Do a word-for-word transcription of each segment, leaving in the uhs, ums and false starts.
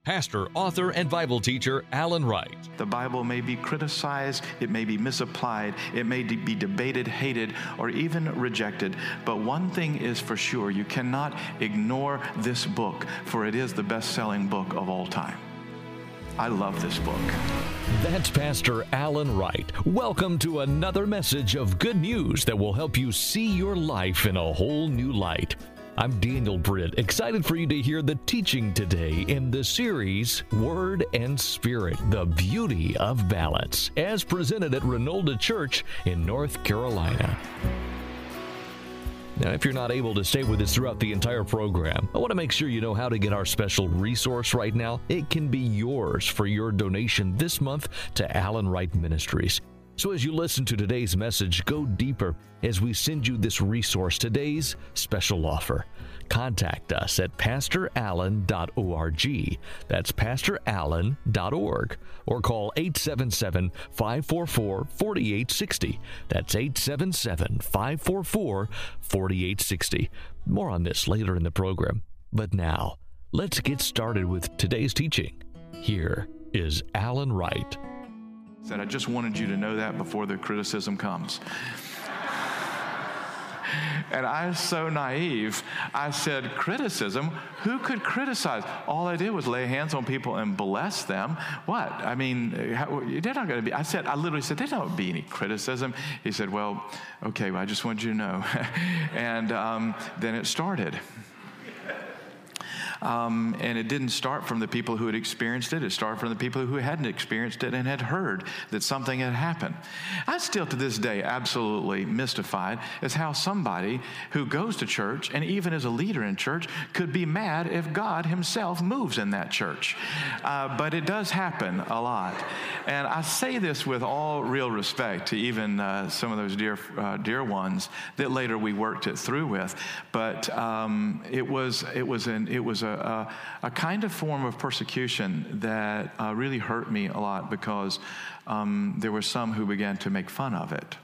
pastor, author, and Bible teacher Alan Wright. The Bible may be criticized, it may be misapplied, it may be debated, hated, or even rejected. But one thing is for sure, you cannot ignore this book, for it is the best-selling book of all time. I love this book. That's Pastor Alan Wright. Welcome to another message of good news that will help you see your life in a whole new light. I'm Daniel Britt, excited for you to hear the teaching today in the series Word and Spirit, the Beauty of Balance, as presented at Renolda Church in North Carolina. Now, if you're not able to stay with us throughout the entire program, I want to make sure you know how to get our special resource right now. It can be yours for your donation this month to Alan Wright Ministries. So as you listen to today's message, go deeper as we send you this resource, today's special offer. Contact us at pastor allen dot org. That's pastor allen dot org. Or call eight seven seven, five four four, four eight six zero. That's eight seven seven, five four four, four eight six zero. More on this later in the program. But now, let's get started with today's teaching. Here is Alan Wright. Said, I just wanted you to know that before the criticism comes. And I was so naive. I said, criticism? Who could criticize? All I did was lay hands on people and bless them. What? I mean, how, they're not going to be. I said, I literally said, there's not going to be any criticism. He said, well, okay, well, I just want you to know. and um, then it started. Um, and it didn't start from the people who had experienced it. It started from the people who hadn't experienced it and had heard that something had happened. I'm still to this day absolutely mystified as how somebody who goes to church and even is a leader in church could be mad if God himself moves in that church. Uh, but it does happen a lot. And I say this with all real respect to even uh, some of those dear uh, dear ones that later we worked it through with. But um, it was it was an it was a A, a kind of form of persecution that uh, really hurt me a lot because um, there were some who began to make fun of it.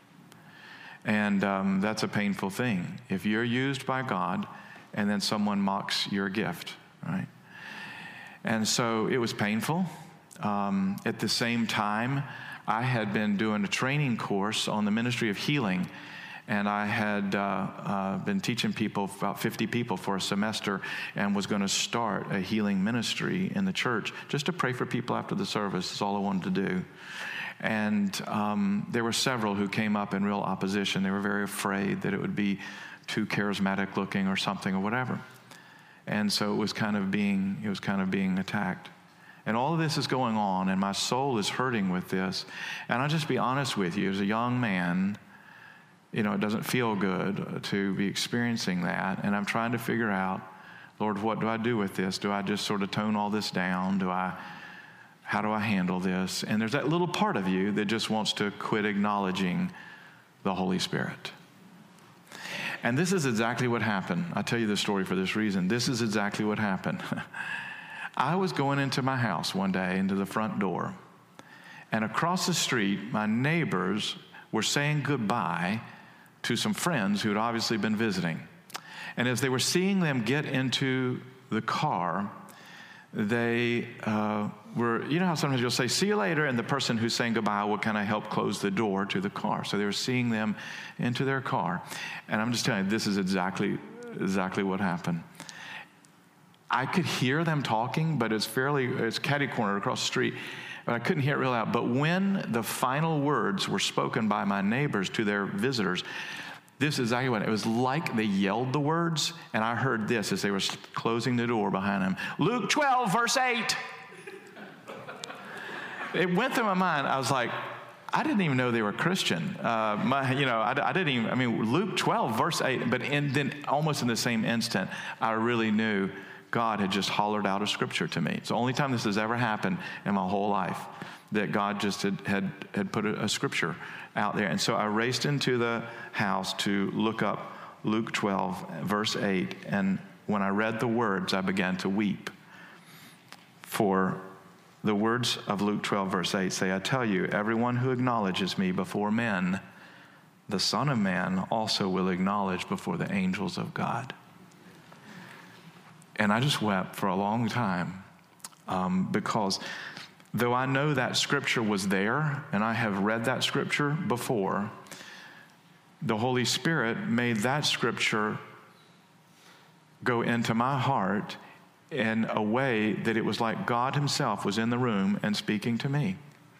And um, that's a painful thing. If you're used by God and then someone mocks your gift, right? And so it was painful. Um, at the same time, I had been doing a training course on the ministry of healing. And I had uh, uh, been teaching people, about fifty people for a semester, and was going to start a healing ministry in the church just to pray for people after the service. That's all I wanted to do. And um, there were several who came up in real opposition. They were very afraid that it would be too charismatic looking or something or whatever. And so it was kind of being, it was kind of being attacked. And all of this is going on, and my soul is hurting with this. And I'll just be honest with you, as a young man, you know, it doesn't feel good to be experiencing that. And I'm trying to figure out, Lord, what do I do with this? Do I just sort of tone all this down? Do I, how do I handle this? And there's that little part of you that just wants to quit acknowledging the Holy Spirit. And this is exactly what happened. I'll tell you the story for this reason. This is exactly what happened. I was going into my house one day, into the front door. And across the street, my neighbors were saying goodbye to some friends who had obviously been visiting. And as they were seeing them get into the car, they uh, were, you know how sometimes you'll say, see you later, and the person who's saying goodbye will kind of help close the door to the car. So they were seeing them into their car. And I'm just telling you, this is exactly, exactly what happened. I could hear them talking, but it's fairly, it's catty-cornered across the street. But I couldn't hear it real loud. But when the final words were spoken by my neighbors to their visitors, this is exactly what it was like. They yelled the words, and I heard this as they were closing the door behind them. Luke twelve, verse eight. It went through my mind. I was like, I didn't even know they were Christian. Uh, my, you know, I, I didn't even, I mean, Luke twelve, verse eight. But in, then almost in the same instant, I really knew God had just hollered out a scripture to me. It's the only time this has ever happened in my whole life, that God just had had, had put a, a scripture out there. And so I raced into the house to look up Luke twelve, verse eight. And when I read the words, I began to weep. For the words of Luke twelve, verse eight say, I tell you, everyone who acknowledges me before men, the Son of Man also will acknowledge before the angels of God. And I just wept for a long time. um, because though I know that scripture was there, and I have read that scripture before, the Holy Spirit made that scripture go into my heart in a way that it was like God himself was in the room and speaking to me.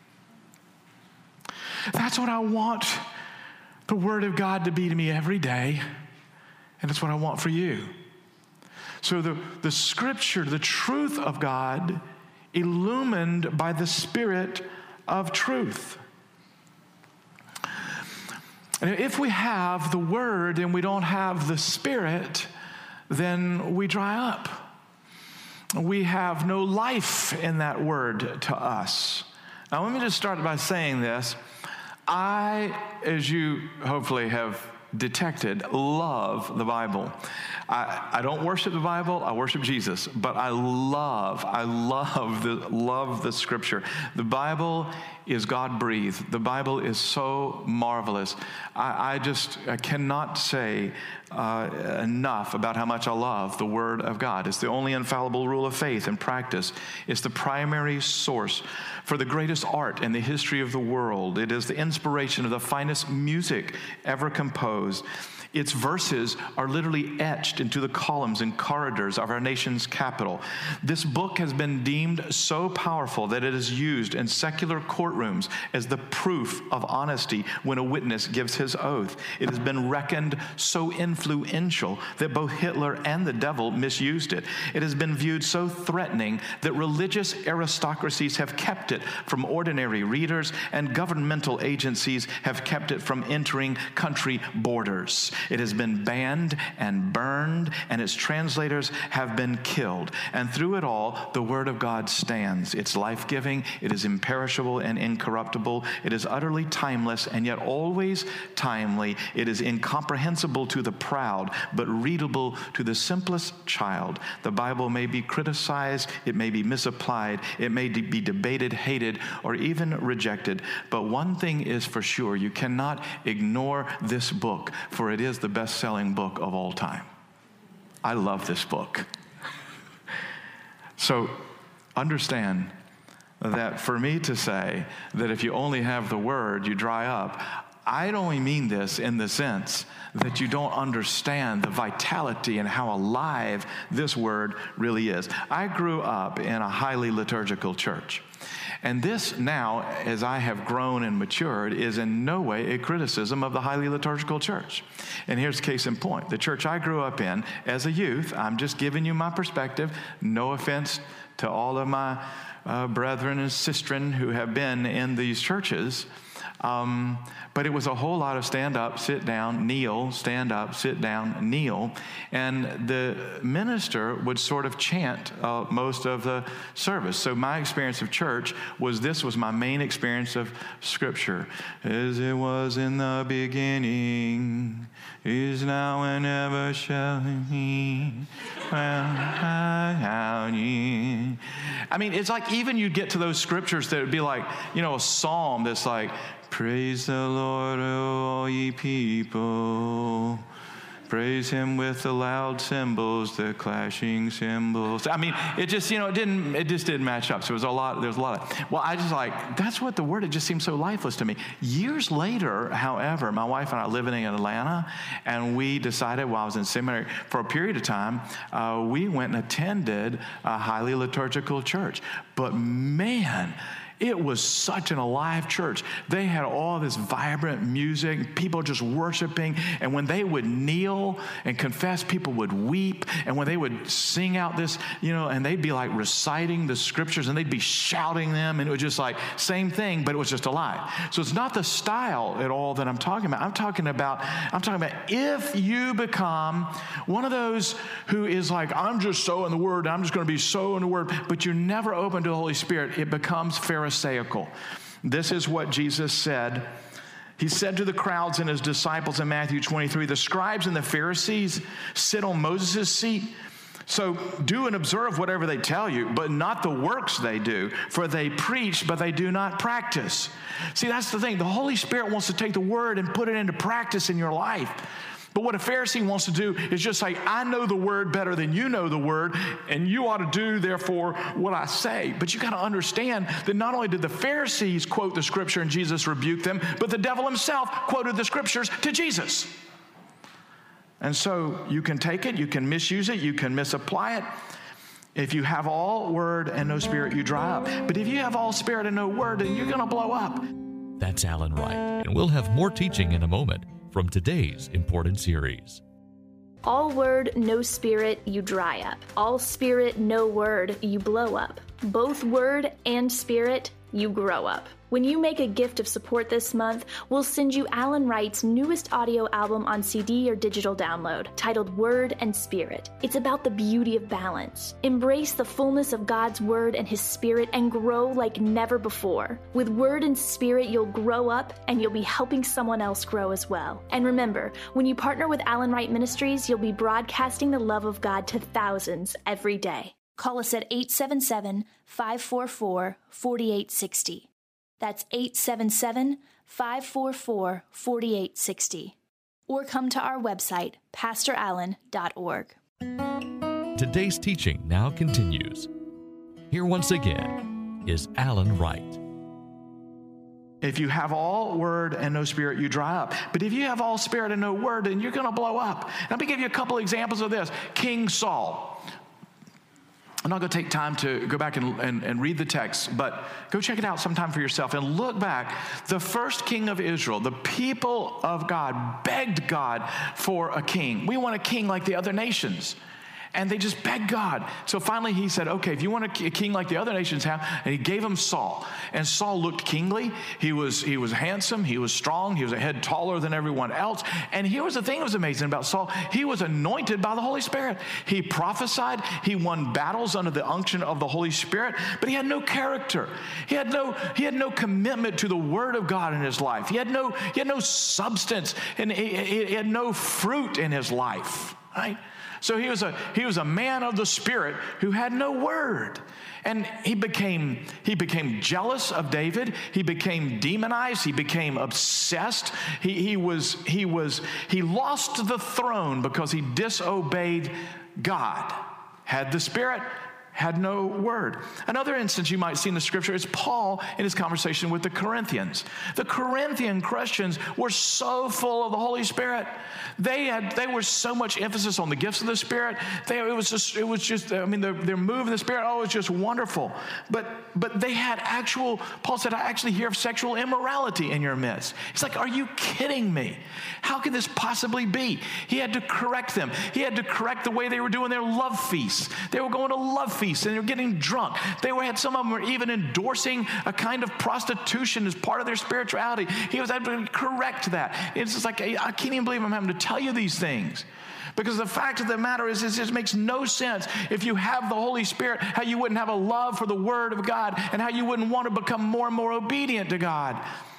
That's what I want the Word of God to be to me every day, and that's what I want for you. So the, the scripture, the truth of God, illumined by the Spirit of truth. And if we have the Word and we don't have the Spirit, then we dry up. We have no life in that Word to us. Now, let me just start by saying this. I, as you hopefully have detected, love the Bible. I, I don't worship the Bible, I worship Jesus, but I love, I love the, love the scripture. The Bible is God-breathed. The Bible is so marvelous. I, I just I cannot say uh, enough about how much I love the Word of God. It's the only infallible rule of faith and practice. It's the primary source for the greatest art in the history of the world. It is the inspiration of the finest music ever composed. Its verses are literally etched into the columns and corridors of our nation's capital. This book has been deemed so powerful that it is used in secular courtrooms as the proof of honesty when a witness gives his oath. It has been reckoned so influential that both Hitler and the devil misused it. It has been viewed so threatening that religious aristocracies have kept it from ordinary readers, and governmental agencies have kept it from entering country borders. It has been banned and burned, and its translators have been killed. And through it all, the Word of God stands. It's life-giving, it is imperishable and incorruptible, it is utterly timeless and yet always timely. It is incomprehensible to the proud, but readable to the simplest child. The Bible may be criticized, it may be misapplied, it may be debated, hated, or even rejected. But one thing is for sure, you cannot ignore this book, for it is the best-selling book of all time. I love this book. So understand that for me to say that if you only have the Word, you dry up, I only mean this in the sense that you don't understand the vitality and how alive this Word really is. I grew up in a highly liturgical church. And this now, as I have grown and matured, is in no way a criticism of the highly liturgical church. And here's case in point. The church I grew up in as a youth, I'm just giving you my perspective, no offense to all of my uh, brethren and sistren who have been in these churches, Um, but it was a whole lot of stand up, sit down, kneel, stand up, sit down, kneel. And the minister would sort of chant uh, most of the service. So my experience of church was this was my main experience of Scripture. As it was in the beginning, is now and ever shall be. I mean, it's like even you get to those scriptures that would be like, you know, a psalm that's like, praise the Lord, all ye people. Praise him with the loud cymbals, the clashing cymbals. I mean, it just, you know, it didn't, it just didn't match up. So it was a lot, there was a lot of, well, I just like, that's what the Word, it just seemed so lifeless to me. Years later, however, my wife and I living in Atlanta, and we decided while I was in seminary, for a period of time, uh, we went and attended a highly liturgical church. But man, it was such an alive church. They had all this vibrant music, people just worshiping. And when they would kneel and confess, people would weep. And when they would sing out this, you know, and they'd be like reciting the scriptures and they'd be shouting them. And it was just like same thing, but it was just alive. So it's not the style at all that I'm talking about. I'm talking about, I'm talking about if you become one of those who is like, I'm just so in the Word, I'm just going to be so in the Word, but you're never open to the Holy Spirit, it becomes Pharisaical. This is what Jesus said. He said to the crowds and his disciples in Matthew twenty-three, the scribes and the Pharisees sit on Moses' seat. So do and observe whatever they tell you, but not the works they do, for they preach, but they do not practice. See, that's the thing. The Holy Spirit wants to take the Word and put it into practice in your life. But what a Pharisee wants to do is just say, I know the word better than you know the word, and you ought to do, therefore, what I say. But you got to understand that not only did the Pharisees quote the scripture and Jesus rebuked them, but the devil himself quoted the scriptures to Jesus. And so you can take it, you can misuse it, you can misapply it. If you have all word and no spirit, you dry up. But if you have all spirit and no word, then you're going to blow up. That's Alan Wright, and we'll have more teaching in a moment from today's important series. All word, no spirit, you dry up. All spirit, no word, you blow up. Both word and spirit, you grow up. When you make a gift of support this month, we'll send you Alan Wright's newest audio album on C D or digital download, titled Word and Spirit. It's about the beauty of balance. Embrace the fullness of God's Word and His Spirit and grow like never before. With Word and Spirit, you'll grow up and you'll be helping someone else grow as well. And remember, when you partner with Alan Wright Ministries, you'll be broadcasting the love of God to thousands every day. Call us at eight seven seven, five four four, four eight six zero. That's eight seven seven, five four four, four eight six zero. Or come to our website, pastor allen dot org. Today's teaching now continues. Here once again is Alan Wright. If you have all word and no spirit, you dry up. But if you have all spirit and no word, then you're going to blow up. Let me give you a couple examples of this. King Saul. I'm not going to take time to go back and, and, and read the text, but go check it out sometime for yourself and look back. The first king of Israel, the people of God, begged God for a king. We want a king like the other nations. And they just begged God. So finally he said, okay, if you want a king like the other nations have, and he gave him Saul. And Saul looked kingly. He was, he was handsome. He was strong. He was a head taller than everyone else. And here was the thing that was amazing about Saul. He was anointed by the Holy Spirit. He prophesied. He won battles under the unction of the Holy Spirit, but he had no character. He had no, he had no commitment to the word of God in his life. He had no, he had no substance, and he, he had no fruit in his life, right? So he was a he was a man of the Spirit who had no word. And he became he became jealous of David. He became demonized. He became obsessed. He he was he was he lost the throne because he disobeyed God. Had the Spirit, had no word. Another instance you might see in the scripture is Paul in his conversation with the Corinthians. The Corinthian Christians were so full of the Holy Spirit. They had they were so much emphasis on the gifts of the Spirit. They, it was just it was just I mean their, their move in the Spirit, oh, it was just wonderful. But but they had actual, Paul said, I actually hear of sexual immorality in your midst. He's like, are you kidding me? How could this possibly be? He had to correct them. He had to correct the way they were doing their love feasts. They were going to love feasts and they were getting drunk. They were had some of them were even endorsing a kind of prostitution as part of their spirituality. He was able to correct that. It's just like, I can't even believe I'm having to tell you these things. Because the fact of the matter is, it just makes no sense if you have the Holy Spirit, how you wouldn't have a love for the Word of God and how you wouldn't want to become more and more obedient to God.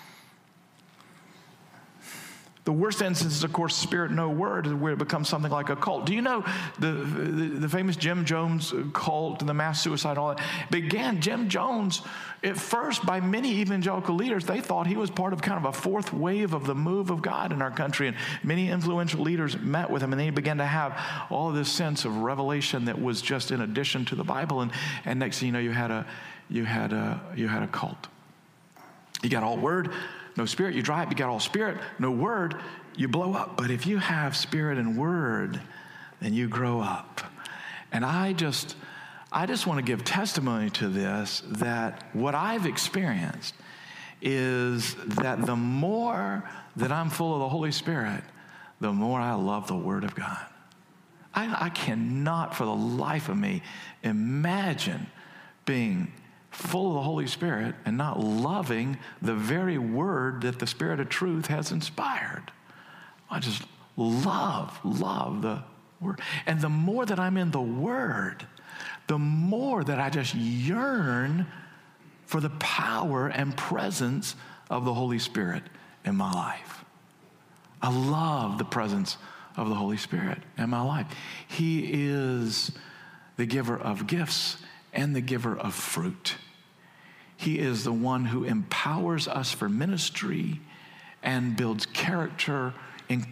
The worst instance is, of course, spirit, no word, where it becomes something like a cult. Do you know the, the, the famous Jim Jones cult and the mass suicide, all that began, Jim Jones, at first, by many evangelical leaders, they thought he was part of kind of a fourth wave of the move of God in our country. And many influential leaders met with him, and then he began to have all of this sense of revelation that was just in addition to the Bible. And, and next thing you know, you had a, you had a, you had a cult. You got all word, no spirit, you dry up. You got all spirit, no word, you blow up. But if you have spirit and word, then you grow up. And I just, I just want to give testimony to this, that what I've experienced is that the more that I'm full of the Holy Spirit, the more I love the Word of God. I, I cannot for the life of me imagine being full of the Holy Spirit and not loving the very word that the Spirit of truth has inspired. I just love, love the word. And the more that I'm in the word, the more that I just yearn for the power and presence of the Holy Spirit in my life. I love the presence of the Holy Spirit in my life. He is the giver of gifts and the giver of fruit. He is the one who empowers us for ministry and builds character in,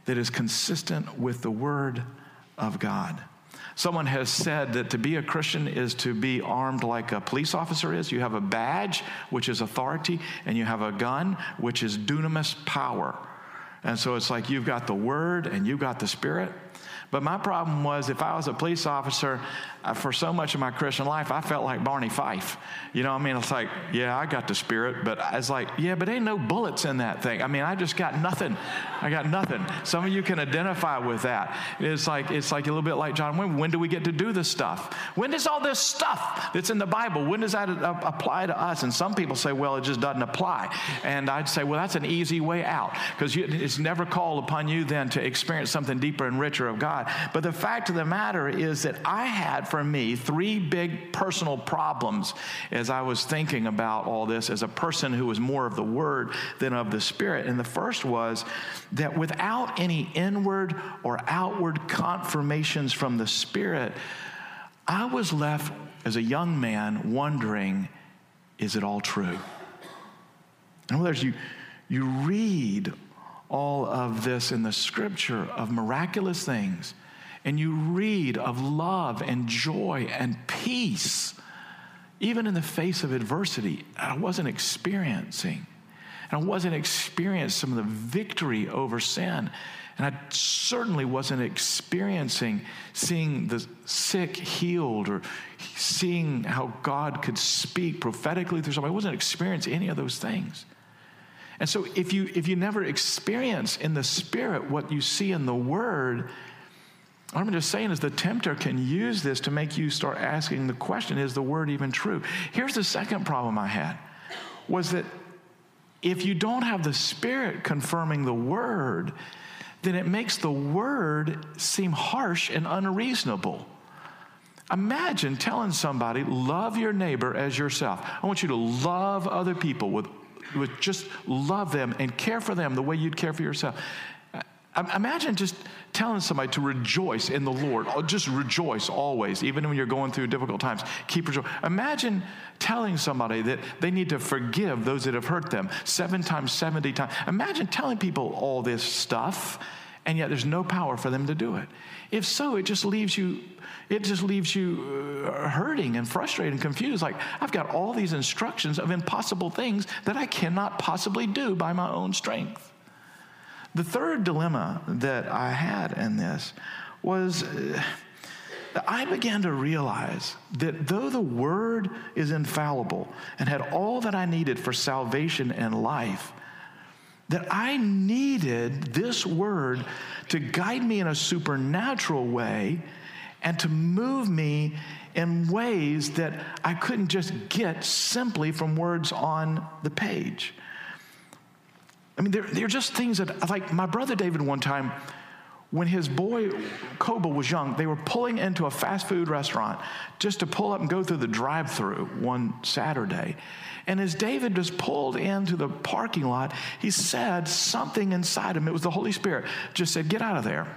that is consistent with the Word of God. Someone has said that to be a Christian is to be armed like a police officer is. You have a badge, which is authority, and you have a gun, which is dunamis power. And so it's like you've got the Word and you've got the Spirit. But my problem was, if I was a police officer, uh, for so much of my Christian life, I felt like Barney Fife. You know what I mean? It's like, yeah, I got the Spirit, but I was like, yeah, but ain't no bullets in that thing. I mean, I just got nothing. I got nothing. Some of you can identify with that. It's like, it's like a little bit like John Wimber. When do we get to do this stuff? When does all this stuff that's in the Bible, when does that uh, apply to us? And some people say, well, it just doesn't apply. And I'd say, well, that's an easy way out, because it's never called upon you then to experience something deeper and richer of God. But the fact of the matter is that I had, for me, three big personal problems as I was thinking about all this as a person who was more of the Word than of the Spirit. And the first was that without any inward or outward confirmations from the Spirit, I was left as a young man wondering, is it all true? In other words, you, you read all of this in the Scripture of miraculous things, and you read of love and joy and peace, even in the face of adversity. I wasn't experiencing. And I wasn't experiencing some of the victory over sin. And I certainly wasn't experiencing seeing the sick healed or seeing how God could speak prophetically through somebody. I wasn't experiencing any of those things. And so if you if you never experience in the Spirit what you see in the Word, what I'm just saying is the tempter can use this to make you start asking the question, is the Word even true? Here's the second problem I had, was that if you don't have the Spirit confirming the Word, then it makes the Word seem harsh and unreasonable. Imagine telling somebody, love your neighbor as yourself. I want you to love other people with, with just love them and care for them the way you'd care for yourself. Imagine just telling somebody to rejoice in the Lord. Just rejoice always, even when you're going through difficult times. Keep rejoicing. Imagine telling somebody that they need to forgive those that have hurt them seven times, seventy times. Imagine telling people all this stuff, and yet there's no power for them to do it. If so, it just leaves you, it just leaves you uh, hurting and frustrated and confused. Like, I've got all these instructions of impossible things that I cannot possibly do by my own strength. The third dilemma that I had in this was uh, I began to realize that though the Word is infallible and had all that I needed for salvation and life, that I needed this Word to guide me in a supernatural way and to move me in ways that I couldn't just get simply from words on the page. I mean, they're, they're just things that, like my brother David one time, when his boy Koba was young, they were pulling into a fast food restaurant just to pull up and go through the drive-thru one Saturday. And as David just pulled into the parking lot, he said something inside him. It was the Holy Spirit. Just said, get out of there.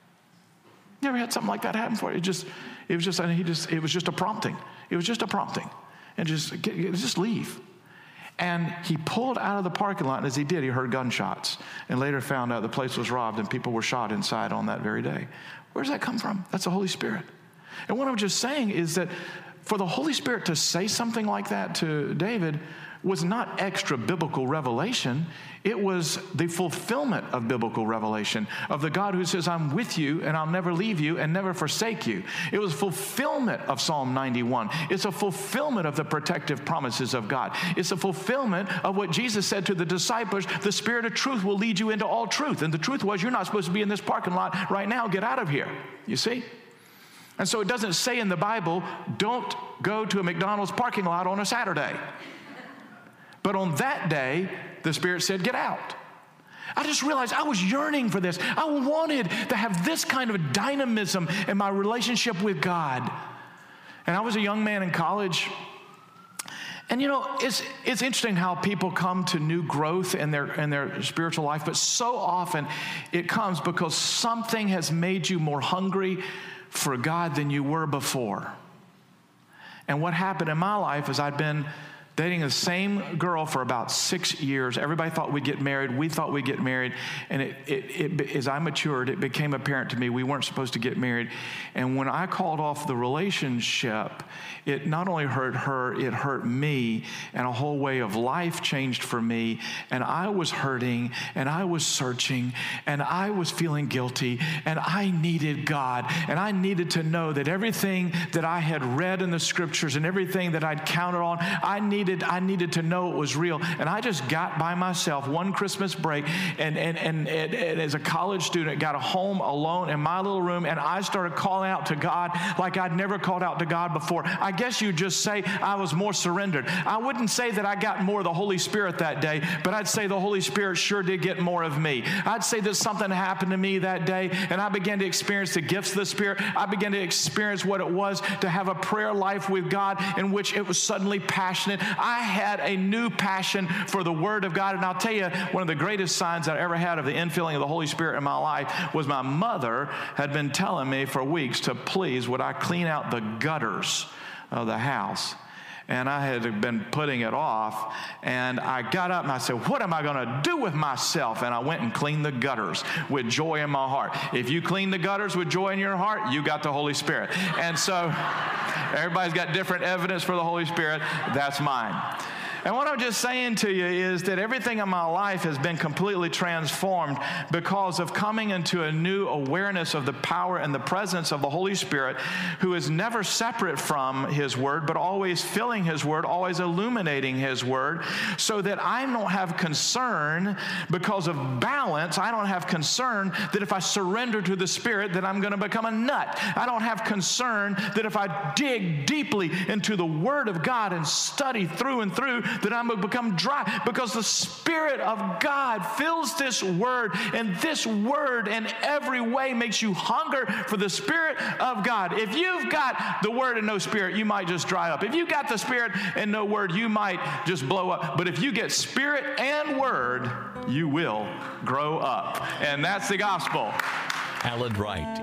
You ever had something like that happen for you? It just, it was just, he just, it was just a prompting. It was just a prompting. And just, just leave. And he pulled out of the parking lot, and as he did, he heard gunshots, and later found out the place was robbed and people were shot inside on that very day. Where does that come from? That's the Holy Spirit. And what I'm just saying is that for the Holy Spirit to say something like that to David was not extra biblical revelation. It was the fulfillment of biblical revelation, of the God who says, I'm with you and I'll never leave you and never forsake you. It was fulfillment of Psalm ninety-one. It's a fulfillment of the protective promises of God. It's a fulfillment of what Jesus said to the disciples, the Spirit of truth will lead you into all truth. And the truth was, you're not supposed to be in this parking lot right now. Get out of here. You see? And so it doesn't say in the Bible, don't go to a McDonald's parking lot on a Saturday. But on that day, the Spirit said, get out. I just realized I was yearning for this. I wanted to have this kind of dynamism in my relationship with God. And I was a young man in college. And you know, it's it's interesting how people come to new growth in their in their spiritual life, but so often it comes because something has made you more hungry for God than you were before. And what happened in my life is I'd been dating the same girl for about six years. Everybody thought we'd get married. We thought we'd get married. And it, it, it, as I matured, it became apparent to me we weren't supposed to get married. And when I called off the relationship, it not only hurt her, it hurt me. And a whole way of life changed for me. And I was hurting, and I was searching, and I was feeling guilty, and I needed God. And I needed to know that everything that I had read in the scriptures and everything that I'd counted on, I needed I needed to know it was real. And I just got by myself one Christmas break, and, and, and, and, and as a college student, got home alone in my little room, and I started calling out to God like I'd never called out to God before. I guess you'd just say I was more surrendered. I wouldn't say that I got more of the Holy Spirit that day, but I'd say the Holy Spirit sure did get more of me. I'd say that something happened to me that day, and I began to experience the gifts of the Spirit. I began to experience what it was to have a prayer life with God in which it was suddenly passionate. I had a new passion for the Word of God. And I'll tell you, one of the greatest signs I ever had of the infilling of the Holy Spirit in my life was my mother had been telling me for weeks to please would I clean out the gutters of the house. And I had been putting it off, and I got up and I said, what am I going to do with myself? And I went and cleaned the gutters with joy in my heart. If you clean the gutters with joy in your heart, you got the Holy Spirit. And so everybody's got different evidence for the Holy Spirit. That's mine. And what I'm just saying to you is that everything in my life has been completely transformed because of coming into a new awareness of the power and the presence of the Holy Spirit, who is never separate from His Word, but always filling His Word, always illuminating His Word, so that I don't have concern because of balance. I don't have concern that if I surrender to the Spirit that I'm going to become a nut. I don't have concern that if I dig deeply into the Word of God and study through and through, that I'm going to become dry, because the Spirit of God fills this Word, and this Word in every way makes you hunger for the Spirit of God. If you've got the Word and no Spirit, you might just dry up. If you've got the Spirit and no Word, you might just blow up. But if you get Spirit and Word, you will grow up. And that's the gospel. Alan Wright.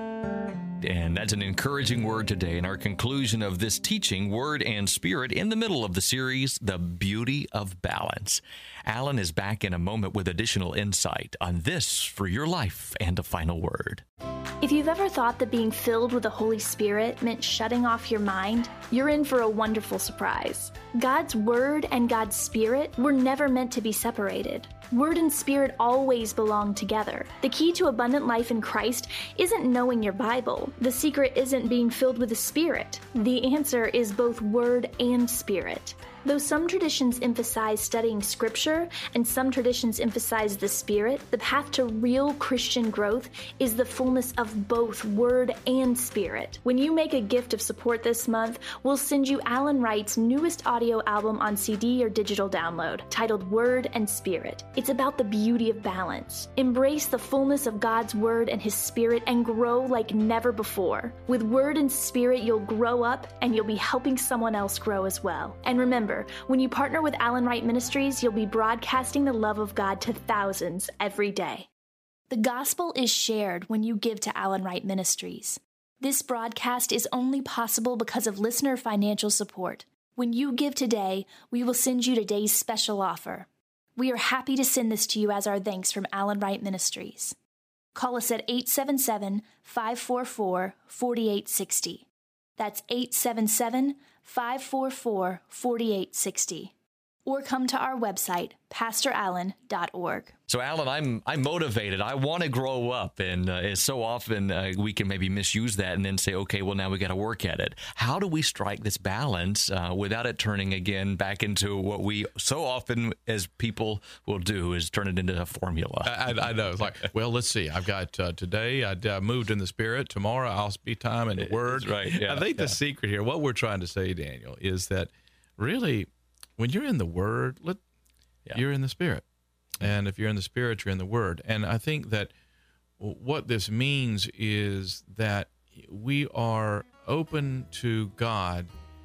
And that's an encouraging word today in our conclusion of this teaching, Word and Spirit, in the middle of the series, The Beauty of Balance. Alan is back in a moment with additional insight on this for your life and a final word. If you've ever thought that being filled with the Holy Spirit meant shutting off your mind, you're in for a wonderful surprise. God's Word and God's Spirit were never meant to be separated. Word and Spirit always belong together. The key to abundant life in Christ isn't knowing your Bible. The secret isn't being filled with the Spirit. The answer is both Word and Spirit. Though some traditions emphasize studying Scripture and some traditions emphasize the Spirit, the path to real Christian growth is the fullness of both Word and Spirit. When you make a gift of support this month, we'll send you Alan Wright's newest audio album on C D or digital download, titled Word and Spirit. It's about the beauty of balance. Embrace the fullness of God's Word and His Spirit and grow like never before. With Word and Spirit, you'll grow up and you'll be helping someone else grow as well. And remember, when you partner with Alan Wright Ministries, you'll be broadcasting the love of God to thousands every day. The gospel is shared when you give to Alan Wright Ministries. This broadcast is only possible because of listener financial support. When you give today, we will send you today's special offer. We are happy to send this to you as our thanks from Alan Wright Ministries. Call us at eight seven seven, five four four, four eight six zero. That's eight seven seven, five four four, four eight six zero. Or come to our website, pastor allen dot org. So, Alan, I'm I'm motivated. I want to grow up, and uh, so often uh, we can maybe misuse that and then say, okay, well, now we got to work at it. How do we strike this balance uh, without it turning again back into what we so often as people will do, is turn it into a formula? I, I know. It's like, well, let's see. I've got uh, today I uh, moved in the Spirit. Tomorrow I'll speak time in the Word. That's right. Yeah, I think yeah. the secret here, what we're trying to say, Daniel, is that really when you're in the Word, let, yeah. you're in the Spirit. And if you're in the Spirit, you're in the Word. And I think that what this means is that we are open to God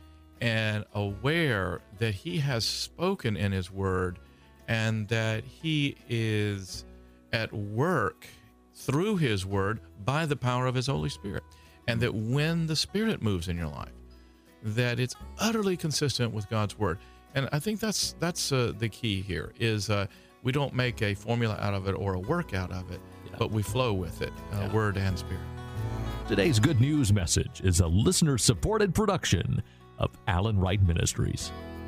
and aware that He has spoken in His Word and that He is at work through His Word by the power of His Holy Spirit. And that when the Spirit moves in your life, that it's utterly consistent with God's Word. And I think that's that's uh, the key here is uh, we don't make a formula out of it or a work out of it, yeah. but we flow with it, uh, yeah. word and spirit. Today's Good News message is a listener-supported production of Alan Wright Ministries.